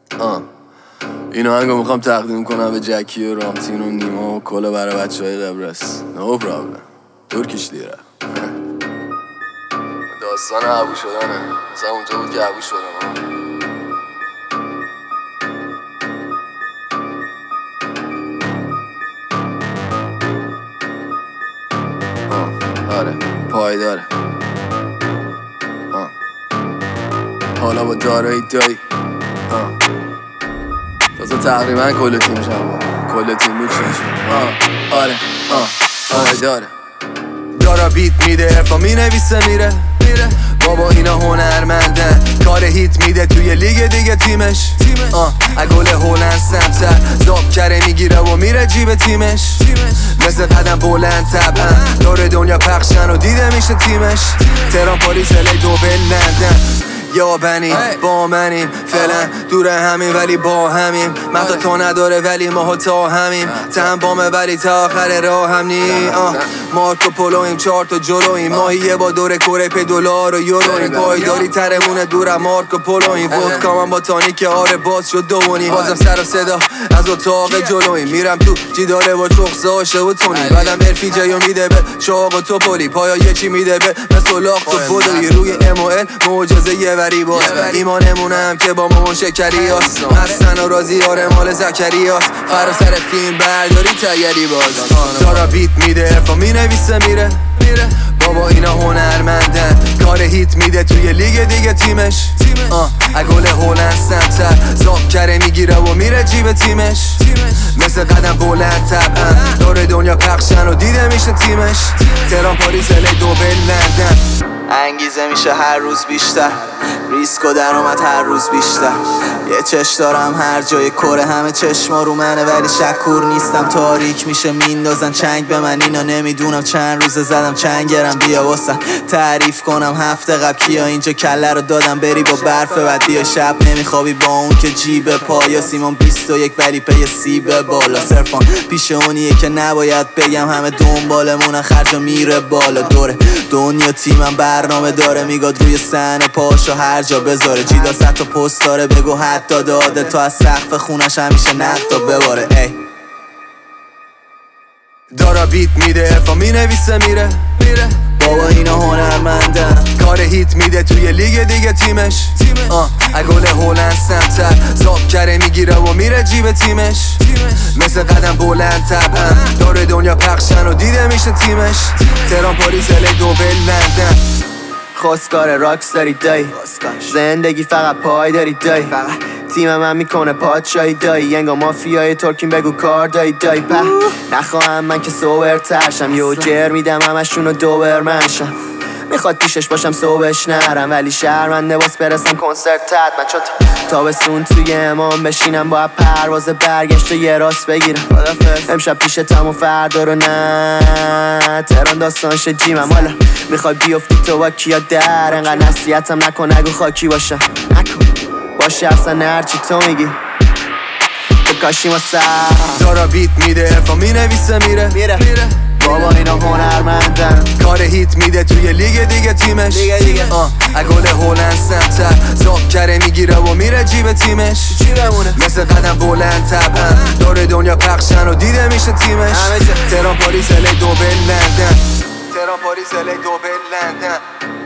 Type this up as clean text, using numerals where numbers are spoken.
این آهنگو میخوام تقدیم کنم به جکی و رامتین و نیما و کلا برای بچه های قبرس. نو پرابلم. ترکیش لیره. داستان عبو شدنه. مثلا اونجا بود که عبو شدم. آره پایداره. حالا با دارایی دایی تازه تقریبا کل تیم شما کل تیم بود آره پایداره. دارا بیت میده ارفا می نویسه میره بابا اینا هنرمندن کار هیت میده توی لیگ دیگه تیمش اگل هولند سمتر زاب کره میگیره و میره جیب تیمش مثل قدم بلند طبعا دور دنیا پخشن و دیده میشه تیمش تهران پاریس الی دوبل لندن یا بنیم با منیم فعلا دور همین ولی با همیم مهدا تو نداره ولی ما تا همیم تهم بامه ولی تا آخر راه هم نی مارکو پولویم 4 تا جلویم ماهیه با دور کره پی دلار و یورویم پایداری ترمونه دورم مارکو پولویم ودکا من با تانیک آره باز شد دوونی بازم سر و صدا از اتاق جلویم میرم تو جیداره با چخصاشه و تونی بعدم ارفی جایو میده به چاق و توپولی پایا یکی میده به مثل لاخت و بودوی روی اموئل معجزه یه وری باز ایمانمونم که با مامان شکری هست حسن و رازی آره مال زکری هست فرا سر فیلم برداری تیری باز دارا بیت میده ارفا می نویسه میره بابا اینا هنرمندن کار هیت میده توی لیگ دیگه تیمش اگل هولند سمتر زاب کره میگیره و میره جیب تیمش مثل قدم بلند طبعا دور دنیا پخشن و دیده میشه تیمش تهران پاریس الی دوبل لندن انگیزه میشه هر روز بیشتر ریسک و درآمد هر روز بیشتر یه چش دارم هر جای کره همه چشما رو منه ولی شکور نیستم تاریک میشه میندازن چنگ به من اینا نمیدونم چند روزه زدم چنگرم بیا واسن تعریف کنم هفته قبل کیا اینجا کله رو دادم بری با برف بعد بیا شب نمیخوابی با اون که جیب پایا سیمان 21 ولی پی سیب بالا صرفان پیش اونیه که نباید بگم همه دنبالمونن خرجا میره بالا دوره دنیا تیمم برنامه داره میگاد روی صحنه پاشو هر جا بذاره جیدا 100 تا پست داره بگو حتی داده تو از سقف خونش همیشه نقدا بباره ای دارا بیت میده ارفا می نویسه میره بابا اینا هنرمندن کار هیت میده توی لیگ دیگه تیمش اگل هولند سمتر زاب کره میگیره و میره جیب تیمش مثل قدم بلند طبعا دور دنیا پخشن و دیده میشه تیمش تهران پاریس الی دوبل لندن خواستگار راکس داری دایی زندگی فقط پای داری دایی تیم من میکنه پادشاهی دایی ینگا مافیای ترکیم بگو کار دایی په نخواهم من که سوبر ترشم یو جر میدم همشونو دوبر منشم میخواد پیشش باشم صبحش نرم ولی شرمنده باز برسم کنسرت من چون تابستون توی امام بشینم با پرواز برگشت و یه راست بگیرم امشب پیشتم و فردا رو نه تهران داستانش جیمم حالا میخوای بیفتی تو با کیا در انقدر نصیحتم نکن نگو خاکی باشم نکن باشه اصلا هرچی تو میگی بکاشیم و سر دارا بیت میده ارفا می نویسه میره بابا اینا هنرمندن کار هیت میده توی لیگ دیگه تیمش اگل هولند سمتر زاب کره میگیره و میره جیب تیمش مثل قدم بلند طبعا دور دنیا پخشن و دیده میشه تیمش تهران پاریس الی دوبل لندن